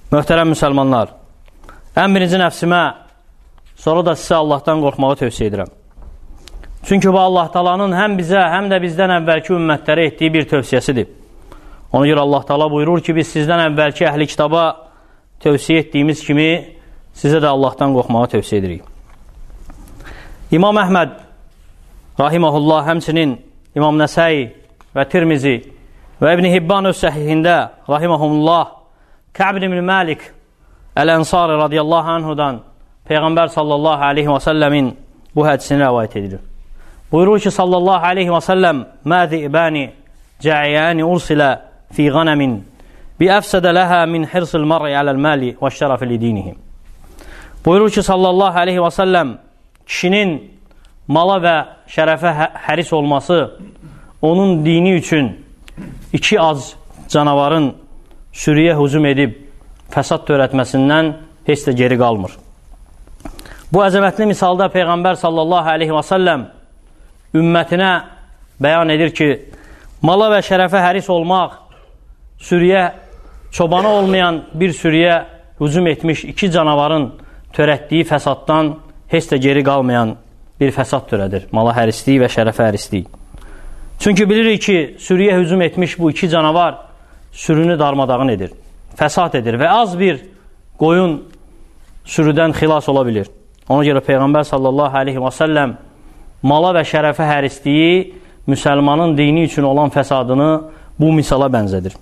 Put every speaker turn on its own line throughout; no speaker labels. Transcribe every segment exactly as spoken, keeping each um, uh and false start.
Möhtərəm müsəlmanlar, ən birinci nəfsimə, sonra da sizə Allahdan qorxmağı tövsiyə edirəm. Çünki bu Allah Taala'nın həm bizə, həm də bizdən əvvəlki ümmətlərə etdiyi bir tövsiyəsidir. Ona görə Allah Taala buyurur ki, biz sizdən əvvəlki əhli kitaba tövsiyə etdiyimiz kimi sizə də Allahdan qorxmağı tövsiyə edirik. İmam Əhməd rahiməhullah, həmçinin İmam Nəsai və Tirmizi və İbn Hibban öz səhihində rahiməhullah Kə'b ibn Malik Əl-Ənsari radiyallahu anhudan Peyğəmbər sallallahu aleyhi və səlləmin bu hədisini rəvayət edilir. Buyurur ki, sallallahu aleyhi və səlləm Mə zi'bəni cəiyəni ursilə fi qanəmin bi əfsədə ləhə min hirsil mar'i aləl-məli və şərəfi lidinihim. Buyurur ki, sallallahu aleyhi və səlləm kişinin mala və şərəfə həris olması onun dini üçün iki az canavarın sürüyə hücum edib fəsad törətməsindən heç də geri qalmır. Bu əzəmətli misalda Peyğəmbər sallallahu aleyhi və səlləm ümmətinə bəyan edir ki, mala və şərəfə həris olmaq sürüyə, çobanı olmayan bir sürüyə hücum etmiş iki canavarın törətdiyi fəsaddan heç də geri qalmayan bir fəsad törədir. Mala hərisliyi və şərəfə hərisliyi. Çünki bilirik ki, sürüyə hücum etmiş bu iki canavar sürünü darmadağın edir, fəsad edir və az bir qoyun sürüdən xilas ola bilir. Ona görə Peyğəmbər sallallahu aleyhi və səlləm mala və şərəfə hərisliyi müsəlmanın dini üçün olan fəsadını bu misala bənzədir.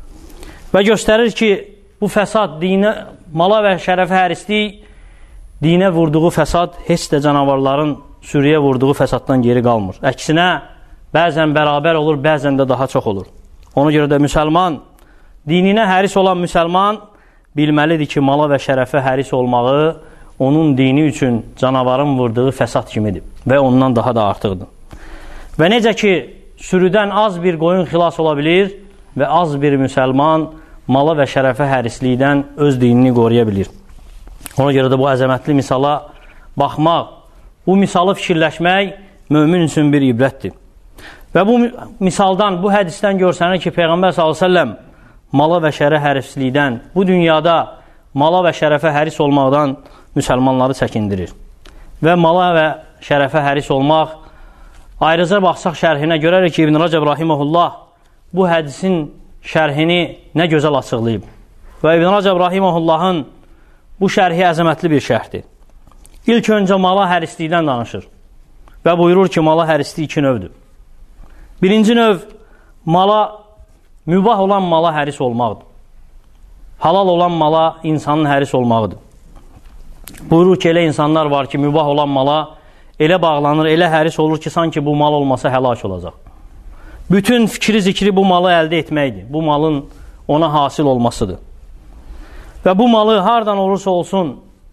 Və göstərir ki, bu fəsad, dinə, mala və şərəfə hərisliyi dinə vurduğu fəsad heç də canavarların sürüyə vurduğu fəsaddan geri qalmır. Əksinə, bəzən bərabər olur, bəzən də daha çox olur. Ona görə də müsəlman, dininə həris olan müsəlman bilməlidir ki, mala və şərəfə həris olmağı onun dini üçün canavarın vurduğu fəsad kimidir və ondan daha da artıqdır. Və necə ki, sürüdən az bir qoyun xilas ola bilir və az bir müsəlman mala və şərəfə hərislikdən öz dinini qoruya bilir. Ona görə də bu əzəmətli misala baxmaq, bu misalı fikirləşmək mömin üçün bir ibrətdir. Və bu misaldan, bu hədisdən görsənir ki, Peyğəmbər sallallahu əleyhi və səlləm mala və şərəfə hərislikdən, bu dünyada mala və şərəfə həris olmaqdan müsəlmanları çəkindirir. Və mala və şərəfə həris olmaq, ayrıca baxsaq şərhinə görərik ki, İbn Rəcəb rahiməhullah bu hədisin şərhini nə gözəl açıqlayıb. Və İbn Rəcəb rahiməhullahın bu şərhi əzəmətli bir şərhdir. İlk öncə mala hərislikdən danışır və buyurur ki, mala hərislik iki növdür. Birinci növ, mala, mübah olan mala həris olmaqdır. Halal olan mala insanın həris olmağıdır. Buyurur ki, elə insanlar var ki, mübah olan mala elə bağlanır, elə həris olur ki, sanki bu mal olmasa həlak olacaq. Bütün fikri zikri bu malı əldə etməkdir. Bu malın ona hasil olmasıdır. Və bu malı hardan olursa olsun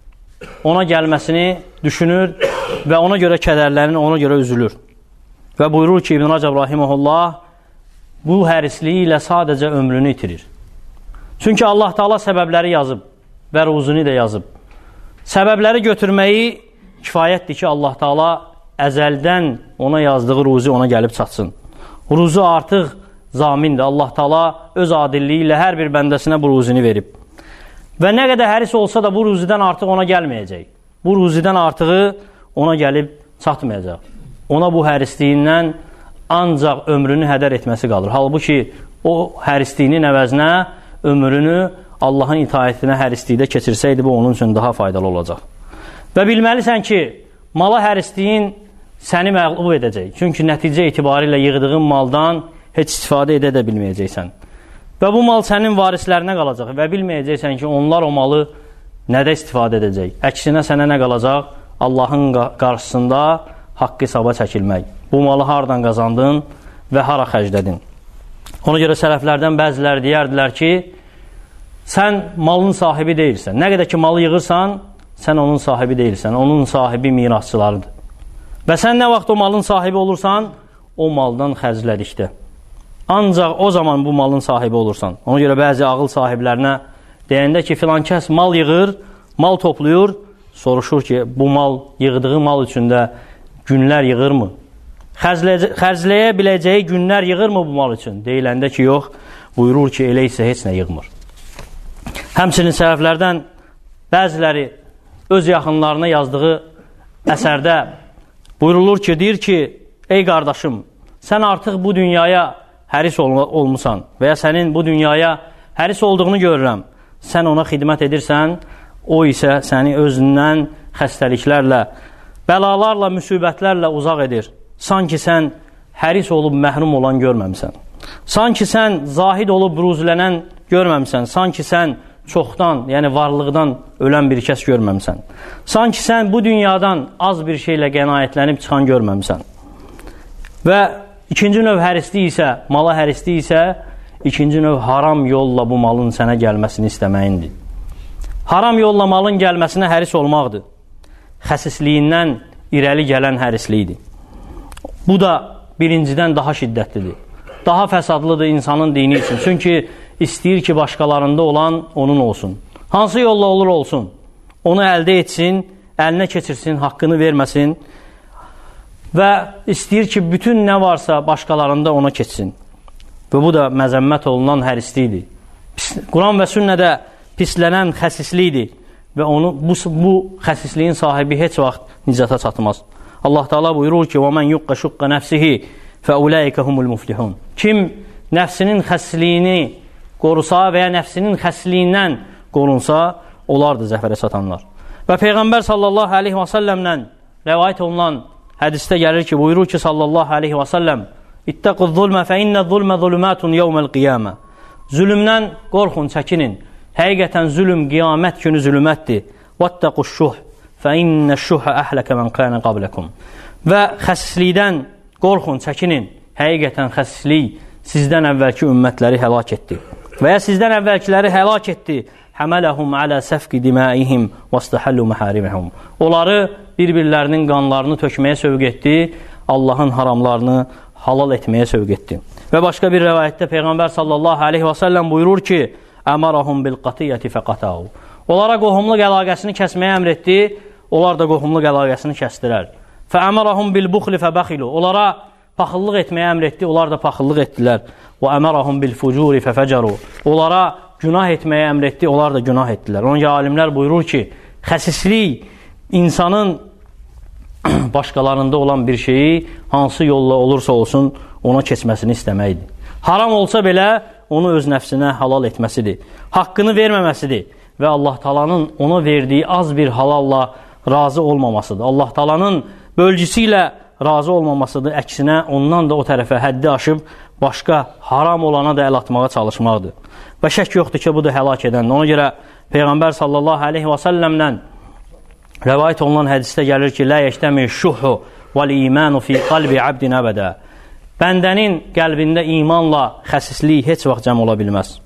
ona gəlməsini düşünür və ona görə kədərlənir, ona görə üzülür. Və buyurur ki, İbn Rəcəb rahiməhullah bu hərisliyi ilə sadəcə ömrünü itirir. Çünki Allah Taala səbəbləri yazıb və ruzunu da yazıb. Səbəbləri götürməyi kifayətdir ki, Allah Taala əzəldən ona yazdığı ruzu ona gəlib çatsın. Ruzu artıq zamindir. Allah Taala öz adilliyi ilə hər bir bəndəsinə bu ruzunu verib. Və nə qədər həris olsa da bu ruzudan artıq ona gəlməyəcək. Bu ruzudan artığı ona gəlib çatmayacaq. Ona bu hərisliyindən ancaq ömrünü hədər etməsi qalır. Halbuki o hərisliyinin əvəzinə ömrünü Allahın itaətinə hərislikdə keçirsəydi, bu onun üçün daha faydalı olacaq. Və bilməlisən ki, mala hərisliyin səni məğlub edəcək. Çünki nəticə etibarilə yığdığın maldan heç istifadə edə də bilməyəcəksən. Və bu mal sənin varislərinə qalacaq və bilməyəcəksən ki, onlar o malı nədə istifadə edəcək. Əksinə sənə nə qalacaq? Allahın qarşısında haqq hesaba çəkilmək. Bu malı hardan qazandın və hara xərclədin? Ona görə sələflərdən bəziləri deyərdilər ki, sən malın sahibi deyilsən. Nə qədər ki malı yığırsan, sən onun sahibi deyilsən. Onun sahibi mirasçılarıdır. Və sən nə vaxt o malın sahibi olursan, o maldan xərclədikdə. Ancaq o zaman bu malın sahibi olursan. Ona görə bəzi ağıl sahiblərinə deyəndə ki, filan kəs mal yığır, mal toplayır, soruşur ki, bu mal, yığdığı mal üçündə günlər yığırmı? Xərcləyə biləcəyi günlər yığırmı bu mal üçün? Deyiləndə ki, yox, buyurur ki, elə isə heç nə yığmır. Həmçinin sələflərdən bəziləri öz yaxınlarına yazdığı əsərdə buyurulur ki, deyir ki, ey qardaşım, sən artıq bu dünyaya həris ol olmusan və ya sənin bu dünyaya həris olduğunu görürəm. Sən ona xidmət edirsən, o isə səni özündən xəstəliklərlə, bəlalarla, müsibətlərlə uzaq edir. Sanki sən həris olub məhrum olan görməmsən. Sanki sən zahid olub ruzlənən görməmsən. Sanki sən çoxdan, yəni varlıqdan ölən bir kəs görməmsən. Sanki sən bu dünyadan az bir şeylə qənaətlənib çıxan görməmsən. Və ikinci növ hərislik isə, mala hərislik isə, ikinci növ haram yolla bu malın sənə gəlməsini istəməyindir. Haram yolla malın gəlməsinə həris olmaqdır. Xəsisliyindən irəli gələn hərislikdir. Bu da birincidən daha şiddətlidir. Daha fəsadlıdır insanın dini üçün. Çünki istəyir ki, başqalarında olan onun olsun. Hansı yolla olur olsun. Onu əldə etsin, əlinə keçirsin, haqqını verməsin və istəyir ki, bütün nə varsa başqalarında ona keçsin. Və bu da məzəmmət olunan hərislikdir. Quran və sünnədə pislənən xəsislikdir və onu, bu, bu xəsisliyin sahibi heç vaxt nicata çatmaz. Allah Teala buyurur ki, وَمَنْ يُقَّ شُقَّ نَفْسِهِ فَأُولَٰئِكَ هُمُ الْمُفْلِحُونَ. Kim nəfsinin xəssisliyini qorusa və ya nəfsinin xəssisliyindən qorunsa, olardır zəfərə çatanlar. Və Peyğəmbər sallallahu aleyhi və səlləmdən rəvayət olunan hədisdə gəlir ki, buyurur ki, sallallahu aleyhi və səlləm, İttəqü zulmə fə innə zulmə zulümətun yevməl qiyamə. Zülümdən qorxun, çəkinin. Həqiqətən zülüm qiyamət günü zülümətdir. Vəttəqü şuh fə innə şuhə əhləkə mən qənə qabləkum. Və xəsislikdən qorxun, çəkinin. Həqiqətən xəsislik sizdən əvvəlki ümmətləri həlak etdi. Və ya sizdən əvvəlkiləri həlak etdi. Həmələhum alə səfqi dimaihim və istəhəllu məhəriməhum. Onları bir-birlərinin qanlarını tökməyə sövq etdi, Allahın haramlarını halal etməyə sövq etdi. Və başqa bir rəvayətdə Peyğəmbər sallallahu aleyhi və səlləm buyurur ki, əmərəhum bil qatiyyəti fəqatəhu. Onlara qohumluq əlaqəsini kəsməyə əmr etdi, onlar da qohumluq əlaqəsini kəsdirər. Fəəmərəhum bil buxli fəbəxilu. Onlara paxıllıq etməyə əmr etdi, onlar da paxıllıq etdilər. Və əmərəhum bil fucuri fəfəcəru. Onlara günah etməyə əmr etdi, onlar da günah etdilər. Onun ki, alimlər buyurur ki, xəsislik insanın başqalarında olan bir şeyi hansı yolla olursa olsun ona keçməsini istəməkdir. Haram olsa belə onu öz nəfsinə halal etməsidir. Haqqını verməməsidir və Allah Taala'nın ona verdiyi az bir halalla razı olmamasıdır. Allah Taala'nın bölgüsü ilə razı olmamasıdır. Əksinə ondan da o tərəfə həddi aşıb başqa haram olana da əl atmağa çalışmaqdır. Və şək yoxdur ki, bu da həlak edəndir. Ona görə Peyğəmbər sallallahu aleyhi və səlləmdən rəvayət olunan hədisdə gəlir ki, lə yəştəmi şuhu vəl-imanu fi qalbi abdin əbədə. Bəndənin qəlbində imanla xəsislik heç vaxt cəm ola bilməz.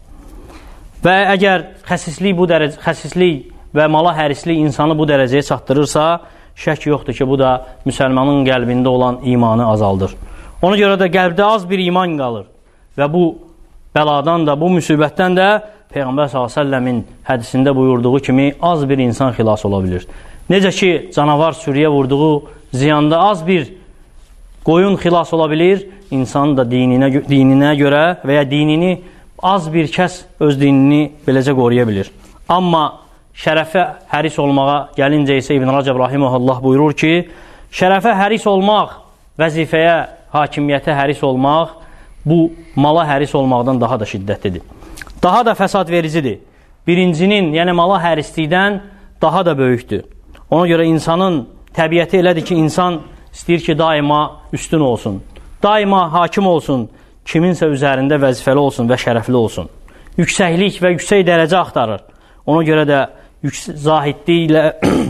Və əgər xəsislik, bu dərəcə, xəsislik və mala hərislik insanı bu dərəcəyə çatdırırsa, şək yoxdur ki, bu da müsəlmanın qəlbində olan imanı azaldır. Ona görə də qəlbdə az bir iman qalır və bu bəladan da, bu müsibətdən də Peyğəmbər sallallahu əleyhi və səlləmin hədisində buyurduğu kimi az bir insan xilas ola bilir. Necə ki, canavar sürüyə vurduğu ziyanda az bir qoyun xilas ola bilir, insan da dininə, dininə görə və ya dinini az bir kəs öz dinini beləcə qoruya bilir. Amma şərəfə həris olmağa gəlincə isə İbn Rəcəb rahimehullah buyurur ki, şərəfə həris olmaq, vəzifəyə, hakimiyyətə həris olmaq, bu mala həris olmaqdan daha da şiddətlidir. Daha da fəsad vericidir. Birincinin, yəni mala hərislikdən daha da böyükdür. Ona görə insanın təbiəti elədir ki, insan istəyir ki, daima üstün olsun. Daima hakim olsun, kiminsə üzərində vəzifəli olsun və şərəfli olsun. Yüksəklik və yüksək dərəcə axtarır. Ona görə də zahidliklə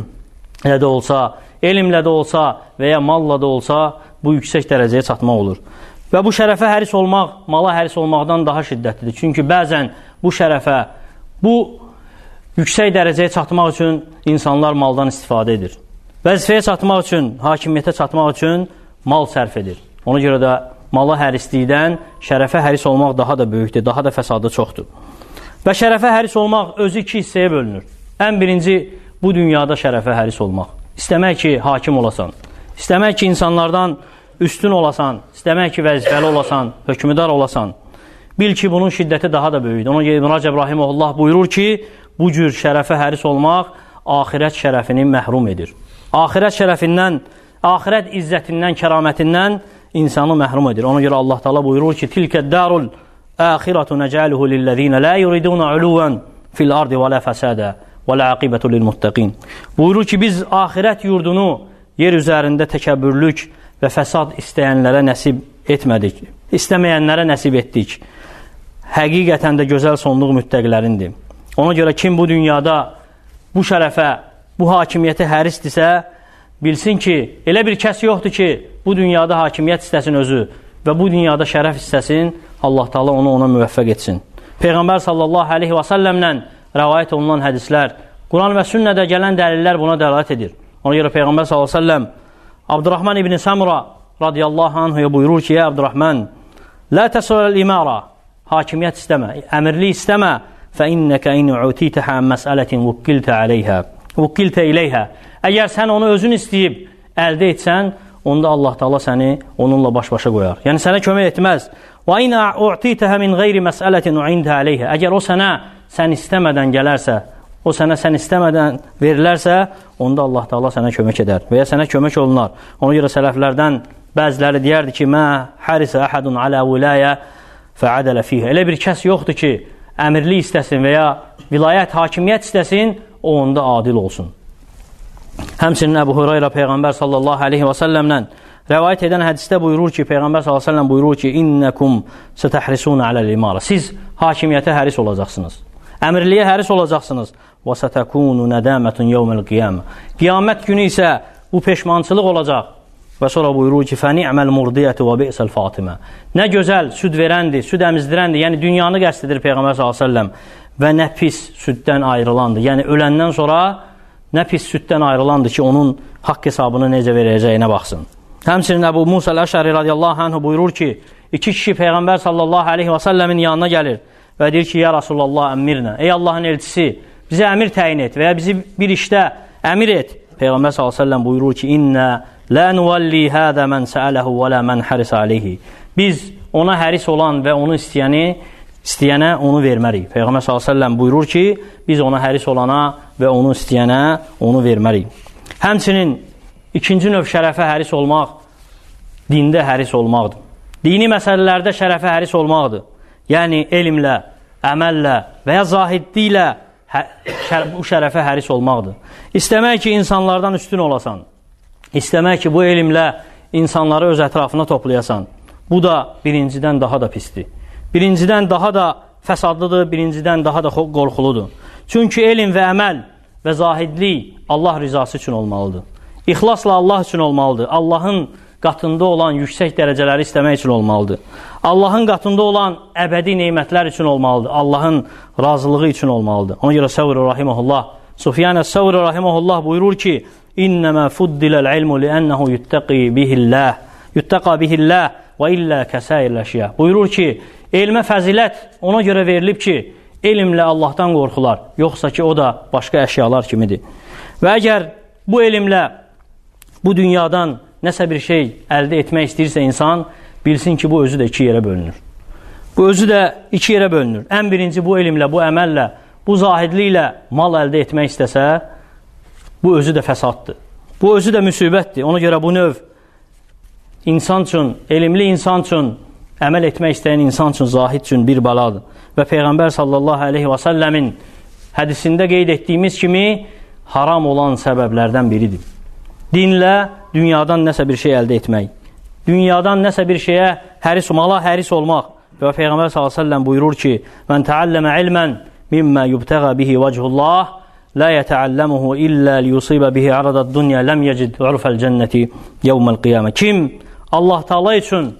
də olsa, elmlə də olsa və ya malla da olsa, bu yüksək dərəcəyə çatmaq olur. Və bu şərəfə həris olmaq, mala həris olmaqdan daha şiddətlidir. Çünki bəzən bu şərəfə, bu yüksək dərəcəyə çatmaq üçün insanlar maldan istifadə edir. Vəzifəyə çatmaq üçün, hakimiyyətə çatmaq üçün mal sərf edir. Ona görə də mala hərislikdən şərəfə həris olmaq daha da böyükdür, daha da fəsadı çoxdur. Və şərəfə həris olmaq özü iki hissəyə bölünür. Ən birinci, bu dünyada şərəfə həris olmaq. İstəmək ki, hakim olasan. İstəmək ki, insanlardan üstün olasan, istəmək ki, vəzifəli olasan, hökmüdar olasan. Bil ki, bunun şiddəti daha da böyükdür. Ona görə İbn Rəcəb rahimehullah buyurur ki, bu cür şərəfə həris olmaq axirət şərəfini məhrum edir. Axirət şərəfindən, axirət izzətindən, kəramətindən insanı məhrum edir. Ona görə Allah Teala buyurur ki, tilkə dərul əxiratu nəcəluhu lilləzīnə lə yuriduna uluvan fil ardı və lə fəsədə və lə aqibətu lilmuttəqin. Buyurur ki, biz axirət yurdunu yer üzərində təkəbbürlük və fəsad istəyənlərə nəsib etmədik. İstəməyənlərə nəsib etdik. Həqiqətən də gözəl sonluq müttəqilərindir. Ona görə kim bu dünyada bu şərəfə, bu hakimiyyətə hərisdirsə, bilsin ki, elə bir kəs yoxdur ki, bu dünyada hakimiyyət istəsin özü və bu dünyada şərəf istəsin, Allah Teala onu ona müvəffəq etsin. Peyğəmbər sallallahu aleyhi və səlləmlə rəvayət olunan hədislər, Quran və sünnədə gələn dəlillər buna dəlalət edir. Ona görə Peyğəmbər sallallahu aleyhi və səlləm Abdurrahman ibn Samura radiyallahu anhuya buyurur ki, ya Abdurrahman, lə təsələl imara, hakimiyyət istəmə, əmirli istəmə, fə innəkə in utitəhə məsələtin vukkiltə aleyhə, vukkiltə iləyhə. Əgər sən onu özün istəyib əldə etsən, onda Allah Teala səni onunla baş-başa qoyar. Yəni sənə kömək etməz. Və in utitəhə min qeyri məsələtin u'intə aleyhə. Əgər o sənə sən istəmədən gələrsə, o sənə sən istəmədən verilərsə, onda Allah Teala sənə kömək edər və ya sənə kömək olunar. Ona görə sələflərdən bəziləri deyərdi ki, mə hərisə əhədun alə viləyə fəədələ fiyhə. Elə bir kəs yoxdur ki, əmirli istəsin və ya vilayət, hakimiyyət istəsin, o onda adil olsun. Həmçinin Əbu Hüreyrə Peyğəmbər sallallahu aleyhi və səlləmlə rəvayət edən hədisdə buyurur ki, Peyğəmbər sallallahu aleyhi və səlləm buyurur ki, innəkum sətəhrisunə aləl-imara. Siz hakimiyyətə həris olacaqsınız. Əmirliyə həris olacaqsınız. Və sətəkunu nədəmətun yevməl-qiyamə. Qiyamət günü isə bu peşmançılıq olacaq. Və sonra buyurur ki, fəni'məl murdiyyəti və bi'səl fatimə. Nə gözəl süd verəndir, süd əmizdirəndir. Yəni dünyanı qəsd edir Peyğəmbər sallallahu əleyhi və səlləm və nə pis süddən ayrılandır. Yəni öləndən sonra nə pis süddən ayrılandır ki, onun haqq hesabını necə verəcəyinə baxsın. Həmçinin Əbu Musa əl-Əşəri radiyallahu anhu buyurur ki, iki kişi Peyğəmbər sallallahu aleyhi və səlləmin yanına gəlir və deyir ki, ya Rasulallah əmmirnə, ey Allahın elçisi, bizə əmir təyin et və ya bizi bir işdə əmir et. Peyğəmbər sallallahu aleyhi və səlləm buyurur ki, innə lə nuvalli hədə mən səələhu və lə mən həris aleyhi. Biz ona həris olan və onu istəyəni, istəyənə onu vermərik. Peyğəmbər sallallahu əleyhi və səlləm buyurur ki, biz ona həris olana və onu istəyənə onu vermərik. Həmçinin ikinci növ şərəfə həris olmaq dində həris olmaqdır. Dini məsələlərdə şərəfə həris olmaqdır. Yəni elmlə, əməllə və ya zahidliklə bu şərəfə həris olmaqdır. İstəmək ki, insanlardan üstün olasan. İstəmək ki, bu elmlə insanları öz ətrafına toplayasan. Bu da birincidən daha da pisdir. Birincidən daha da fəsadlıdır, birincidən daha da qorxuludur. Çünki elm və əməl və zahidlik Allah rizası üçün olmalıdır. İxlasla Allah üçün olmalıdır. Allahın qatında olan yüksək dərəcələri istəmək üçün olmalıdır. Allahın qatında olan əbədi neymətlər üçün olmalıdır. Allahın razılığı üçün olmalıdır. Ona görə Səvri rahiməhullah, Sufyan əs-Səvri rahiməhullah buyurur ki, İnnəmə fuddiləl ilmu liənnəhu yuttəqi bihilləh, yuttəqa bihilləh və illə kəsəyirləşiyyə. Buyurur ki, elmə fəzilət ona görə verilib ki, elmlə Allahdan qorxular, yoxsa ki, o da başqa əşyalar kimidir. Və əgər bu elmlə bu dünyadan nəsə bir şey əldə etmək istəyirsə insan, bilsin ki, bu özü də iki yerə bölünür. Bu özü də iki yerə bölünür. Ən birinci bu elmlə, bu əməllə, bu zahidliklə mal əldə etmək istəsə, bu özü də fəsaddır. Bu özü də müsibətdir. Ona görə bu növ insan üçün, elmli insan üçün, əməl etmək istəyən insan üçün, zahid üçün bir baladır. Və Peyğəmbər sallallahu aleyhi və səlləmin hədisində qeyd etdiyimiz kimi haram olan səbəblərdən biridir. Dinlə dünyadan nəsə bir şey əldə etmək. Dünyadan nəsə bir şeyə həris, mala həris olmaq. Və Peyğəmbər sallallahu aleyhi və səlləm buyurur ki, mən təalləmə ilmən mimmə yubtəğə bihi vəcihullah, lə yətəalləmuhu illə liyusibə bihi aradad dünya, ləm yəcid urfəl cənnəti yevməl qiyamə. Kim Allah Teala üçün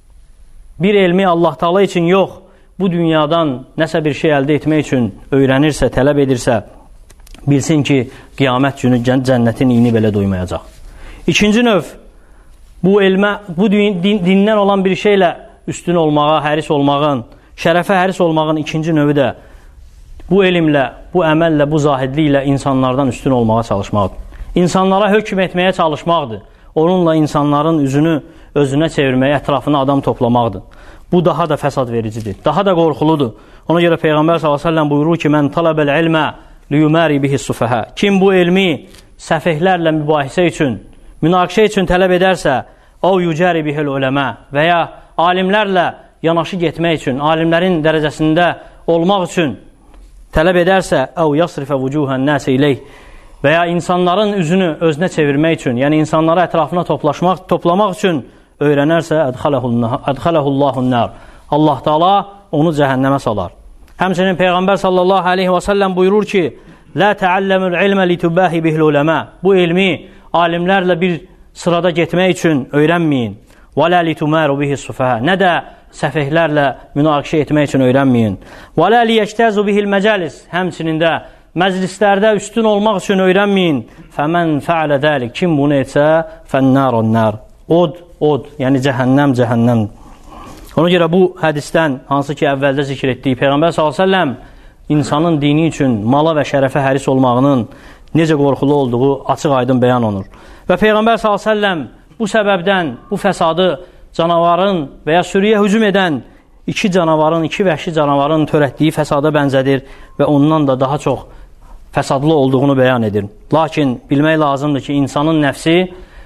bir elmi Allah Teala üçün yox, bu dünyadan nəsə bir şey əldə etmək üçün öyrənirsə, tələb edirsə, bilsin ki, qiyamət günü cənnətin iyini belə duymayacaq. İkinci növ, bu elmə, bu din, dindən olan bir şeylə üstün olmağa, həris olmağın, şərəfə həris olmağın ikinci növü də bu elmlə, bu əməllə, bu zahidliklə insanlardan üstün olmağa çalışmaqdır. İnsanlara hökm etməyə çalışmaqdır. Onunla insanların üzünü özünə çevirməyə, ətrafına adam toplamaqdır. Bu daha da fəsad vericidir, daha da qorxuludur. Ona görə Peyğəmbər sallallahu əleyhi və səlləm buyurur ki, mən talabəl ilmə liyumari bihi sufaha. Kim bu elmi səfehlərlə mübahisə üçün, münaqişə üçün tələb edərsə, o yücəri bihil uləmə və ya alimlərlə yanaşı getmək üçün, alimlərin dərəcəsində olmaq üçün tələb edərsə, əv yasrifə vücuhən nəsə iləyh və ya insanların üzünü özünə çevirmək üçün, yəni insanları ətrafına toplaşmaq, toplamaq üçün öyrənərsə, ədxələhullahun nər. Allah Teala onu cəhənnəmə salar. Həmçinin Peyğəmbər sallallahu aleyhi və səlləm buyurur ki, lə təalləmül ilmə litübəhi bihil uləmə. Bu elmi alimlərlə bir sırada getmək üçün öyrənməyin. Və lə litüməru bihi sufəhə. Nə də səfehlərlə münaqişə etmək üçün öyrənməyin. Və lə liyəktəzu bihil məcəlis. Həmçinin də məclislərdə üstün olmaq üçün öyrənməyin. Fəmən fəalə dəlik. Kim bunu etsə, fənnərun nər. Od, od, yəni cəhənnəm, cəhənnəm. Ona görə bu hədisdən, hansı ki əvvəldə zikr etdiyi Peyğəmbər sallallahu əleyhi və səlləm insanın dini üçün mala və şərəfə həris olmağının necə qorxulu olduğu açıq-aydın bəyan olunur. Və Peyğəmbər sallallahu əleyhi və səlləm bu səbəbdən, bu fəsadı canavarın və ya sürüyə hücum edən iki canavarın, iki vəhşi canavarın törətdiyi fəsada bənzədir və ondan da daha çox fəsadlı olduğunu bəyan edir. Lakin bilmək lazımdır ki, insanın nəfsi,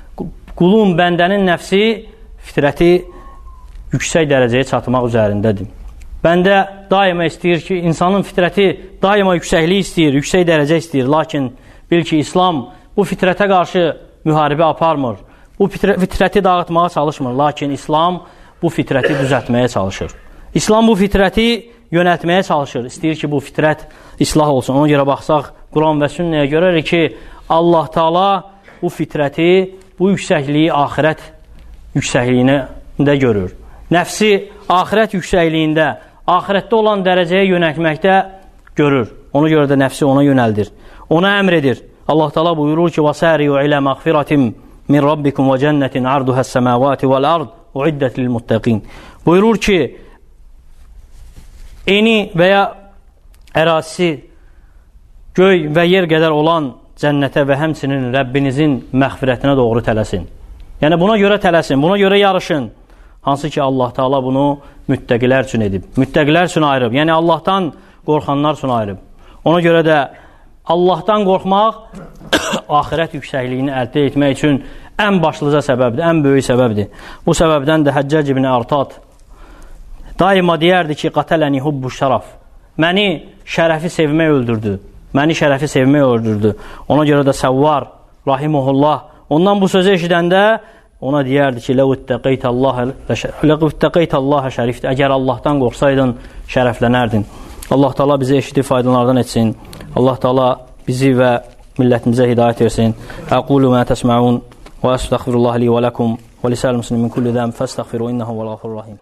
qulun, bəndənin nəfsi fitrəti yüksək dərəcəyə çatmaq üzərindədir. Bəndə daima istəyir ki, insanın fitrəti daima yüksəklik istəyir, yüksək dərəcə istəyir. Lakin bil ki, İslam bu fitrətə qarşı müharibə aparmır. Bu fitrəti dağıtmağa çalışmır. Lakin İslam bu fitrəti düzəltməyə çalışır. İslam bu fitrəti yönətməyə çalışır. İstəyir ki, bu fitrət islah olsun. Ona görə baxsaq, Quran və sünnəyə görərik ki, Allah Teala bu fitrəti, bu yüksəkliyi axirət yüksəkliyində görür. Nəfsi axirət yüksəkliyində, axirətdə olan dərəcəyə yönəltməkdə görür. Ona görə də nəfsi ona yönəldir. Ona əmr edir. Allah Teala buyurur ki, وَسَارِيُوا إِلَى مَغْفِرَةٍ مِنْ رَبِّكُمْ وَجَنَّةٍ عَرْضُهَا السَّمَاوَاتِ وَالْأَرْضِ اُعِدَّتْ لِلْمُتَّقِينَ. Buyurur ki, eni və ya ərazisi göy və yer qədər olan cənnətə və həmçinin Rəbbinizin məğfirətinə doğru tələsin. Yəni buna görə tələsin, buna görə yarışın. Hansı ki Allah Teala bunu müttəqilər üçün edib. Müttəqilər üçün ayırıb. Yəni Allahdan qorxanlar üçün ayırıb. Ona görə də Allahdan qorxmaq axirət yüksəkliyini əldə etmək üçün ən başlıca səbəbdir, ən böyük səbəbdir. Bu səbəbdən də Həccac ibn Artat daima deyərdi ki, qatələni hubbu şəraf. Məni şərəfi sevmək öldürdü. Məni şərəfi sevmək öldürdü. Ona görə də Səvvar, rahiməhullah, ondan bu sözü eşidəndə ona deyərdi ki, ləv ittəqeytəllaha şərifdir. Əgər Allahdan qorxsaydın, şərəflənərdin. Allah Teala bizi eşidib faydalardan etsin. Allah Teala bizi və millətimizə hidayət versin. Əqulu mə təsməun və əstəğfirullah li və ləkum və lisəl muslimin kulli zəm fəstəğfiru innəhu vəl-ğafurur rahim.